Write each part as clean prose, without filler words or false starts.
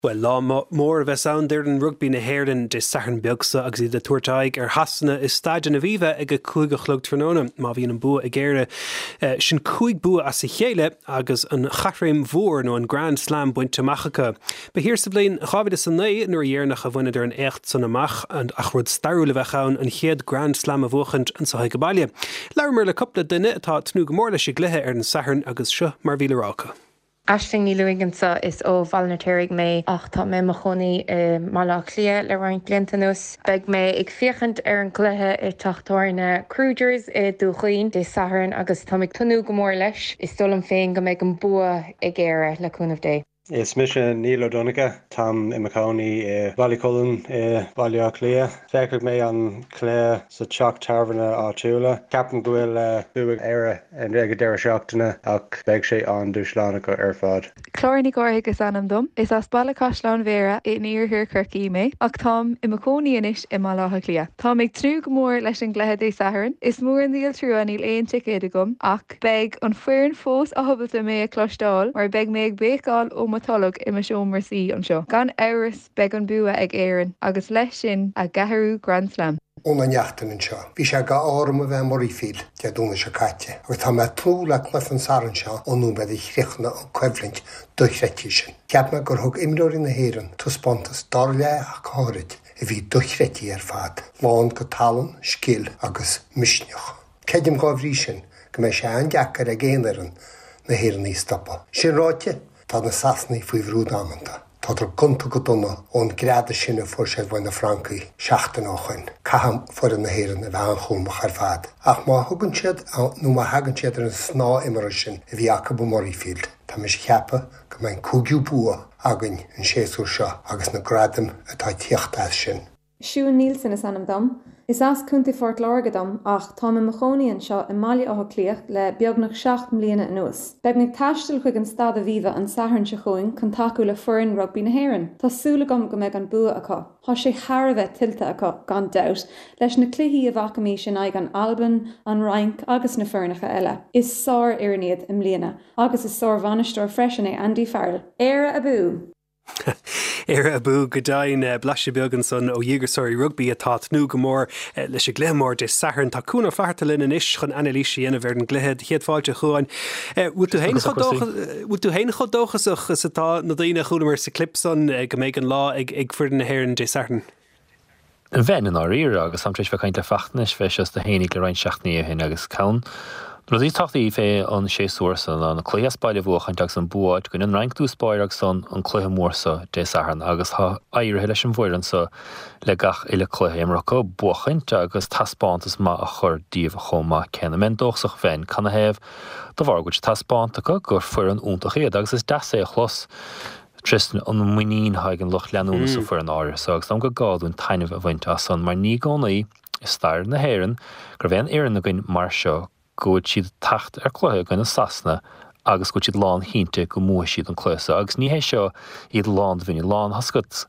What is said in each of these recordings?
Well, lá mór a bheith soundar an rugby na hhéireann de sathar beagsa agus de tuairteáig hasanna is staideanna bhíomh ag a cúig a chlog tróna má bhíon an bua a ggéire sin cúig bua as sa chéile agus an chachraim mhór nó an Grand Slam buinte machacha. Ba hir sa blion chavid is san naí nuair dhéarnach a bhaine ar an écht san amach and ach rud starúla bheith an chéad Grand Slam a bhuachant an sa Gabaile. Leir le coppla duine atá tnú go mór leis i gluthe ar an sathar agus seo mar bhíle rácha. Ashling ní luigansa is ó valnatérig mé ach tá mé mo choní mála clia le roiint bliantanús. Beg mé ag fiachant ar an gluthe i tachtórna Cruisers i dúchaoin de saharan agus tá ag tunú go mór leis is stolam féin go méid an bua i ggéire le cúnamh dé. Is mis Neil O'Donegan, Tom Imaconi, Ballycullen, Ballyaclia. Fekig me an Clare sa Chalk Tarvana Artula. Captain Gwil Buig Era and Regadera Shochtana, Ak Begshay on Dushlanica Erfad. Chlórainnig orthagus anam dom, is as Ballacashlán Vera i níor hir Kirky me, ach Tom Imaconi inis I Malachaclia. Tom ag trú go mór leis an gluthe dé saharan, is mór an díal trú aníl éon ticéad agum, ach beg an fuirin fós a hobalta mé a clostáil, mar beg mé ag béáil ó matolog I me seomar sí an seo. Gan áras beg an bua ag éireann, agus leis sin a gaharú Grand Slam. Ona neachtan an seo. Bhí sé ga áram a bheith morífíl de dúna se caite. Agus tá me trúlaach me an saran seo ónú bheith chrichna an cuimhlint duchreití sin. Ceap me gur thug imreoirí na héireann tú spontas dar le a cárid a bhí duchreití ar fad. Lán go talan, scil agus misneach. Ceidim gábhrí sin go mé sé an geachar a géanaran na héireann í stoppa. Sin ráite tá na sasnaí faoi bhrúd amanta. Tá gunta go duna ón gráda sinna fuair sé bhain na Francaí seachtain áchain. Caham fuair na héireann a bheith an chumach ar fad. Ach má thugann siad nó má hagann siad ar an sná imar sin a bhí aca bu Murrayfield. Tá mis cheappa go mbeidh cúgiú bua agan an séasúr seo agus na gradam atá tíochtas sin. Siúan Nielsen is anam dom. Is as cúnta Fort Lorgadam ach tá me machóníonn seo I Mali ó clíoch le beagnach 7 mbliana anuas. Beg mig taistil chuig an stad a bhíomh an saharan se chuin chun taú le furin rugby na hhéireann. Tá súlagam go méid an bua acu. Tá sé tharbheith tiltte acu gan doubt leis na cluichí a bhacamí sin ag an Alban, an Rank agus na fuirnacha eile. Is sár iarniad I mbliana agus is sár bhanistóir freisin é Andy Farrell. Éire a bú. Éire a bú go dain blaise beaggan san ó dhéagasóirí rugby atá tnú go mór leis a glémór de saharan tá cúna fartalin in isis chun Annalísi ana bhar an gluthe chéad fáilte chuáin. Bhú tú héana chu dóchasach is atá na daoine chuúna sa clipson go méid an lá ag fuir na hhéireann de saharan. An bhein an áíire agus samtrééis bheith cainte fachtanis bheith as de héananig le roiin seachnaí a hin agus cán. Rudí táchtaí fé an séasúrsan an cléas baile bhuachan ag san buáid gon an rank tú spáireach san an chluthe mórsa de saharan agus tá éirithe leis an bhairann sa le gach ile chluthe imreacha buchainte agus taspáantas má a chur díomh chomá cena men dóchsach bhein canna héamh do bhargúid taspáantacha gur fuair an úntaach iad agus is deasa a chlos Tristan an muín haig an loch leanúna sa fuair an áir so agus am go gáún tainmh a bhainte as san mar ní gánaí is stair na hhéireann gur bhéan éan na gin mar seo goid siad tacht ar chluthe gan na sasna agus goid siad lán hínte go mua siad an chlusa agus ní hé seo iad lán bhíine lán hascut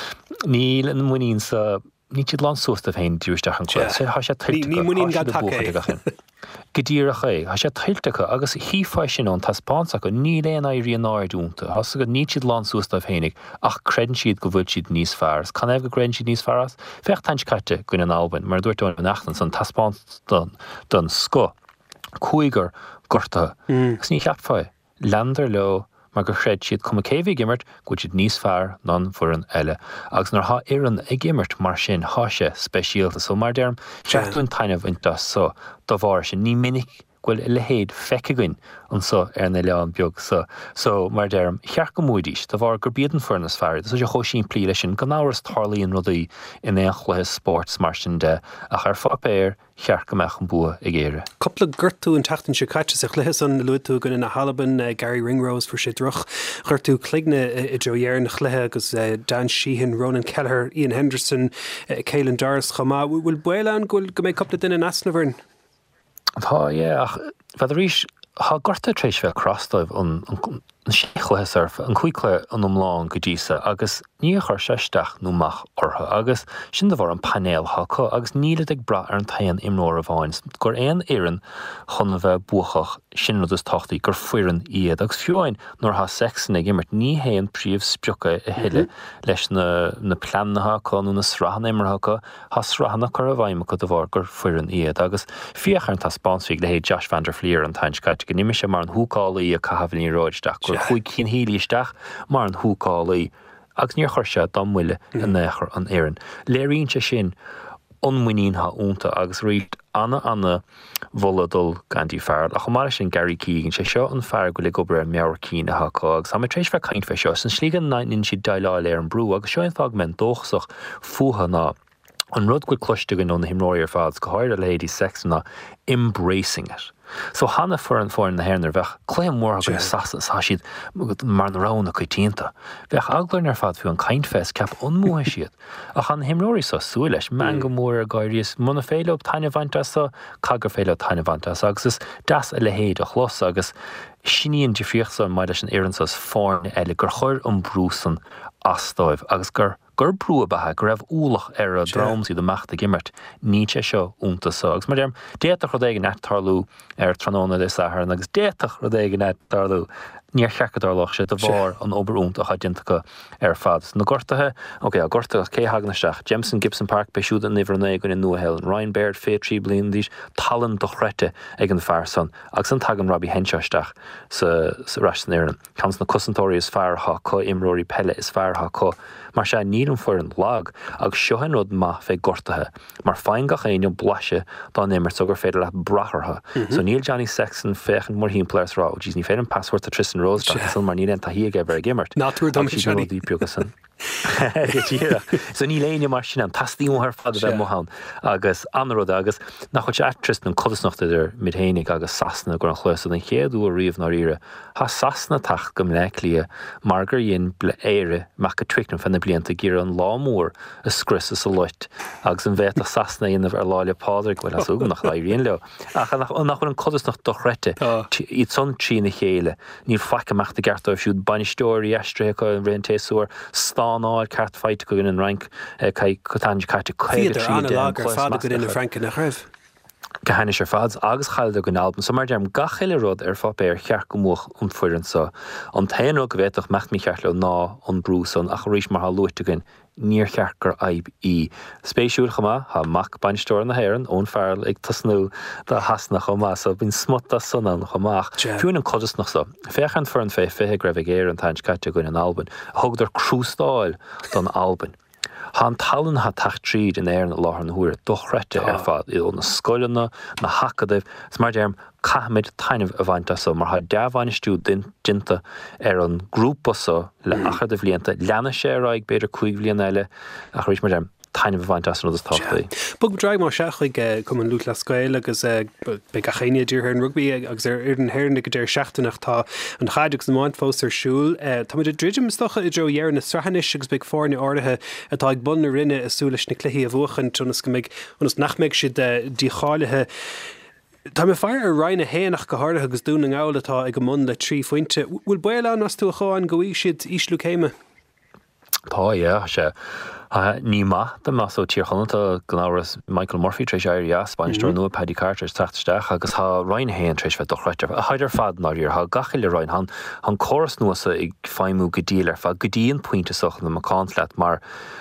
ní an muín sa ní siad lán suasta féin dúisteach an chlusa há sé ní muín gad take Gedíracha há sé tiltecha agus hífáid sin an taspáach go ní léon éirí an áirúnta has go ní siad lán suasta féinnig ach credan siad go bhfuil siad níos fearras can go credan siad níos fearras fecht taint caite gon an Alban mar dúirtúin an achtan san taspáint don sco Cúigar gorta gus ní cheapfáid landar leo mar gur chreid siad cum céhí gimmert go siad níos fearr ná fuair an eile agus nar há éireann ag gimmert mar sin há sé speisialta so mar derm seachtún tainmh intas so do bhhar sin ní minic ghfuil le héad feiceagain an so ar na leán beag so mar derm cheart go múidís do bhhar gur bíad an fuarnas fearr so sé chóisín plí lei sin go náras tarlaíon rudaí in éon chluthe sports mar sin de a chu fapéir cheart go meach an bua ag éire. Coppla gurtú an tatan se caite sa chluithe san luú gon na Halaban Gary Ringrose for sé droch gurtú cligna I droéir na chluithe agus Dan Sheehan, Ronan Kelleher, Ian Henderson, Caelan Doris chamá bhfuil buile go méid coppla duine asnahharn. Tá ach bheit rís há gorta trééis bheith crostáibh an an séchlathe an chuicla an omláin go ddísa agus ní chuir seisteach nóach ortha agus sin bhar an panéaltha chu agus níad ag bra ar an taan imróir a bháin gur éon éan chun bheith buchach sin is tochtaí gur fuiran iad agus fiúin nóair ha sexan ag immert ní héon príomh spiúcha a hiile leis na planatha chunú na srahan immartha ha srahanna chu a bhaim go do bhar gur fuiran iad agus fiochan tá spánsig le héad Josh van der Fleer an tainscait go nimime sé mar an thuúcálaí a cahabhaní roiisteach gur chuig cin hílíisteach mar an thuúcálaí agus níor chuirse dá muile an néchar an éan. Léironn sin onmuínítha únta agus riad anna bholadul gandí fearr a chumara sin Gary Keegan sé seo an fear go le gobre meabhar cíinetha agus a trééis fe caiint fe seo san slígan nainn si daileáil ar an brú agus seo an fagment dóchsach fuha ná an rud go cloistegan ón na himráir fads go háir a lady sexna embracing it. So hanna fórin na héirnar bheith cléim mór go sasan sa siad mar na rána chu tínta. Bheith aglainn ar fad fiú an caiint fes ceap onmúthe siad. A chan himróirí sa súil leis me go mór a gaiiríos muna féile op taine bhaintasa, cagur féile taine bhaintasa agus is das a le héad a chlos agus siníonn difriochtsa maid leis an éansas fáin eile gur chuir an brúsan astáibh agus gur brú a bathe go raibh úlach ar a drámsí do meachta gimmert ní sé seo únta agus mar déach chu éige net tarlú ar tróna is ahar agus déach chu éige net tarlú níor cheacadarlach sé do bhar an oberúnta a chaidintacha ar fad. Na gortathe, a gortathe cé hagnasteach, Jameson Gibson Park beisiúd an nihar gon in nuahel, Ryan Baird fé trí blion dís talan do chreite ag an fearson, agus an tag an Robbie Henchaisteach sa ras an éan. Cams na cosantóirí is feartha có imróirí pelle is feartha có, mar sé ní an fuair an lag agus seohan rud maith fé gortathe, mar féin gach éon blaise dá nimmer so gur féidir le brachartha. So níl Johnny Sexton féchan mór hín pléirs rá, dís ní féidir an password a Tristan Rose san mar níl an tahí ag eber a gimmert. Náúir dom sé dí piúgasan. So ní léine mar sin an tastíú ar fad a bheith mohan agus anród agus nach chuid actress an codasnacht idir midhénig agus sasna gur an chluasa an chéadú a riomh ná ire. Tá sasna tach gom le lia margur dhéon ble éire meach go tricnan fanna blianta gur an lámór a scris is a loit agus an bheith a sasna inmh ar láile pádraigh goil as úgan nach laíon leo. Ach nach an codasnacht dochrete iad son trí na chéile níl facaach de gartáibh siúd banistóirí eistrecha an réontéúir áil ceart feit go in an rank cotáin ceart chuide fád go in Franken nach raibh. Gehanne ar fads agus chailde gon alban, so mar dearm gachéile rud ar fá béir chear go móch an fuirin sa. An taanú go bhéach mecht mí cheart le ná an brúsan ach ríis mar há luitegan níor chearcar aib í. Spéisiúil chumá ha mac bainsteir na héireann ón fearil ag tasnú dá hasna chumá so bín smutta sanan chumach. Fiún an codasnach sa. Féchan for an fé fé greibh géir an taint caite goin an Alban. Thugtar chrústáil don Alban. Tá talan ha tacht tríd in éan láthar na huair dochrete ar fad í na scoileanna na hacadibh s mar dearm caithmid tainmh a bhainte so mar ha deabhainistú dinta ar an grúpa so le achadibh blianta leanna sé raig beidir 5 blion eile a chuéis mar dearm tainmh a bhainte nó táchtaí. Bug dreig mar seachaig cum an lút le scoil agus be a chéine dúr an rugby agus ar an héirna go déir seachtainach tá an chaideach na máint fós arsúil. Tá muid a ddridim stocha i dro dhear na strahanis agus beag fáin na ordathe atá ag bun na rinne asúlas na cluichí a bhuachan tunas go méid onas nachméid si díáilethe. Tá me fear ar reinine héanach go háirithe agus dún an gáil atá ag go mun le trí fointe. Bhfuil buile an as tú a cháin go bhí siad íslú céime? Tá sé. Ní maith de más ó tíorchananta gnáras Michael Murphy treéis éir Spáinistúir nua Paddy Carter teachtasteach agus tá Ryan héan treéis bheith dochreite. A haidir fad náíor ha gachaile Ryan han choras nuasa ag feimú go díal ar fad go dtíon puinte socha na macánsleat mar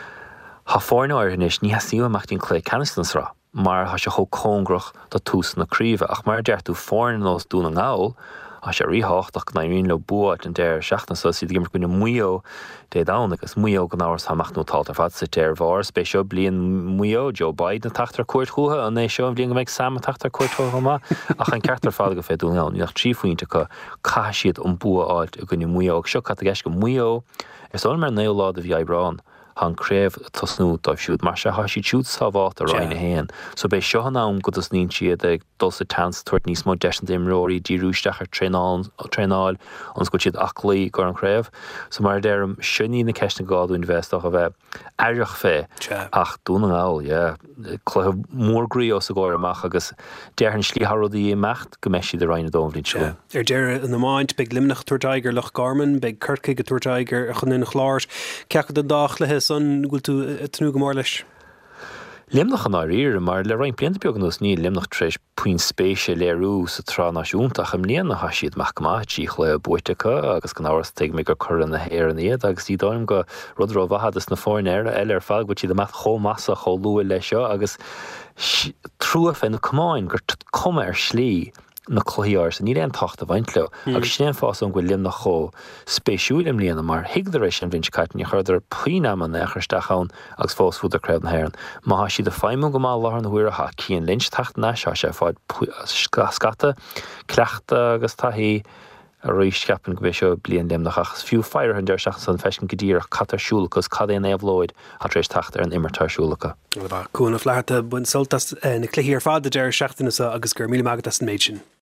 ha fáinna áirnis ní hasíú amachtín clé canistansrá mar ha se cho cóngrach do tús na críomh ach mar deirtú fáin nós dún an gáil a sé ríthach na rion le buat an déir seachna so si gimar gona muo dé dána agus muo go náras haach nótáil ar fad sa téir bhar spéisio blion muo Joe Biden tatar cuairt chuatha an é seo blion go méid sam tatar cuairt chuá ach an ceartar fád go fé dúnáil nach trífuointe go caiisiad an bua áilt a gona muo ag seo cat a gceis go muo is ón mar néolád a bhí ebrán créibh tosnú dá siúd mar se hasí siúd sábhat a roiine héan. So bei seo ná go is nín siad ag dul sa tans tuairt níos mó deisint imróí díúisteach ar tréáil ans go siad aclaí go an créibh. So mar déirm sinní na ceisna gáún vestach a bheith aireach fé ach dúna gáil, chluh mórgrií os a gáir amach agus déirn slíthrodí mecht go meisi de reinine dómhlín seo. Deir an máint beag limnach tuairtaiger lech garman, beag curtcaig go tuairtaiger a chun in chláir ceach den dách lethe san gúil tú tnú go mór leis. Limnach an áíir mar le roiin blianta beag nos ní limnach treéis puin spéise léirú sa trá náisiúntaach am líana na hasisiad meachmátíí le buitecha agus gan áras teag mé gur churan na héir an iad agus í dáim go rudró bhadas na fáin air eile ar fáil go tí meach chomasa cho luúil lei seo agus trúa fé na cumáin gur cuma ar slí na chluíar sa ní an tacht a bhaint le agus sin fás an bhfuil limnach cho spéisiúil im líana mar hiigdaréis an bhín caiitin chuidir puoine an necharisteachán agus fós fúd a creibh na héan. Má si de feimú go má láthar na huiratha cían lynch tacht na se sé fáid scata cleachta agus taí a roiis ceapan go bheith seo blion limnach achas fiú fear an deir seach san feiscin go dtír catarsúlachas cad é éhlóid a rééis tacht ar an immartarsúlacha. Cúna fleharta buin soltas na cluíar fád a deir seachtainna agus gur míle mágad as an méid sin.